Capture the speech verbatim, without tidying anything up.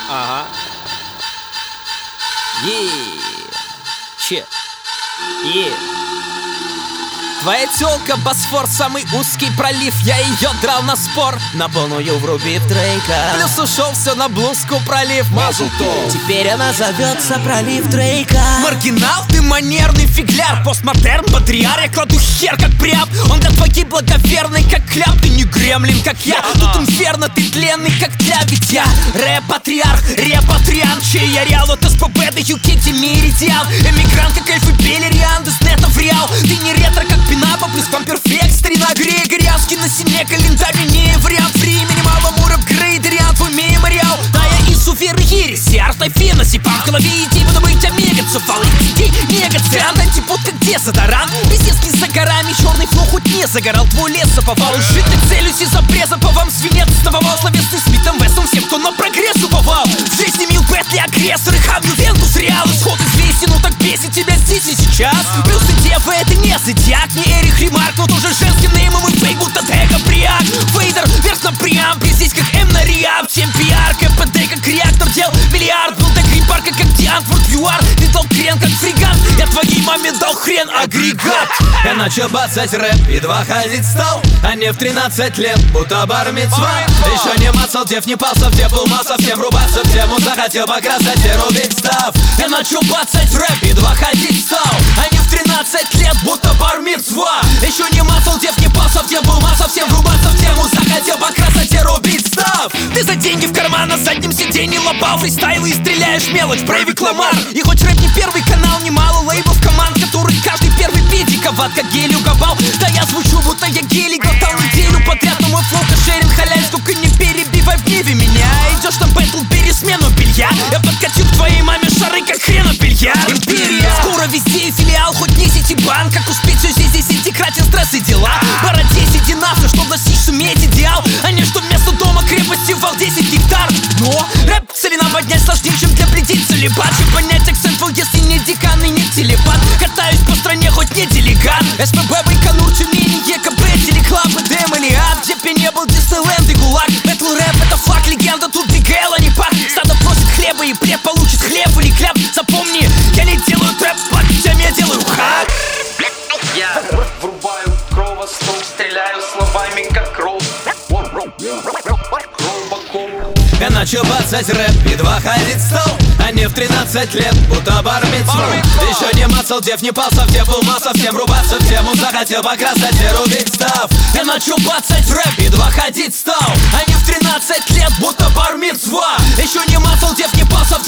Ага. Е. Че? Е. Твоя тёлка Босфор, самый узкий пролив. Я её драл на спор, на полную врубив Дрейка. Плюс ушел все на блузку пролив. Мазл то. Теперь она зовется пролив Дрейка. Маргинал, ты манерный фигляр. Постмодерн, патриар, я кладу хер как прям. Он для твоей благоверный как кляп. Ты не гремлин как я, тут инферно. Ты тленный как тля, ведь я рэп-патриарх, репатриант. Чей я реал от СПБ до Юкити Меридиан. Эмигрант как эльф и Белериан, из нета в реал. Ты не ретро как Пинапа, плюс вам перфект. Старина Григорьянский на стене календарь. Не вариант времени, мало муров грейдериан. Твой мемориал, да я из уверы ереси. Артофена, сипан в голове идти, буду быть омегацев. Алый негациант, антипод как дезодорант. Пиздецкий за горами, черный фло хоть не загорал. Твой лес заповал, ушитый целюсь из обреза. По вам свинец сновал, словесный Смитом Вестом. Всем, кто на прогресс уповал. В жизни мил Бетли агрессоры, хамлю Вентус реал. Исход известен, ну так бесит тебя здесь и сейчас. Плюс ты дева, это не зодиак, не Эрих Ремарк, но тоже женским неймом и фейк, будто Дега Приак. Вейдер, верх на преампе, здесь как М на Риап. Чем пиар, КПД как реактор, дел миллиард. Был до гриппарка как Диантворд ЮАР. Ты дал крен как фрегат, я твоей маме дал хрен агрегат. Я начал бацать рэп, едва ходить стал, а не в тринадцать лет, будто бар-мицва. Еще не мацал дев, не пал совдев, был мал совсем рубаться в тему. Захотел покрасать и рубить став. Я начал бацать рэп, едва ходить стал, а не в тринадцать лет, будто бар-мицва. Еще не мацал дев, не пал совдев, был мал совсем рубаться в тему. Захотел покрасать и рубить став. Ты за деньги в карман на заднем сиденье лобал фристайлы и стреляешь мелочь, Брейвик Ламар. И хоть рэп не первый канал, немало лейблов команд, которых каждый первый педиковат как гель угобал. Да я звучу, будто я гелий глотал неделю подряд, но мой флоу кошерен халяль, только не перебивай в гневе меня. Идешь на бэтл, бери смену белья. Я подкачу к твоей маме шары, как хрена бильярд. Империя, скоро везде и филиал, хоть не сетибанк. Как успеть все здесь, здесь эти стресс и дела. Пора десять и нафиг, чтоб достичь суметь идеал, а не что вместо дома крепости вал десять гектар. Но рэп целина поднять сложнее, чем для плетить целебат. Чем понять акцент, если не декан и не телепат. Катаюсь по стране, хоть не делегат. СПБ, Байконур, Тюмень, ЕКБ, Телеклаб, ДМ или ад. Где б не был Диснейленд и ГУЛАГ. Бэтл рэп это факт, легенда, тут ДГЛ, а не пак. Стадо просит хлеба и преп получит хлеб или кляп. Запомни, я не делаю трэп, под тем я делаю хак. Я врубаю кровостол, стреляю словами как ролл. Я начал бацать рэп, едва ходить стал, а не в тринадцать лет, будто бар-мицва. Еще не мацал дев, не пал совдев, был мал совсем рубаться в тему. Захотел покрасать и рубить став. Я начал бацать рэп, едва ходить стал, а не в тринадцать лет, будто бар-мицва. Еще не мацал дев, не пал совдев,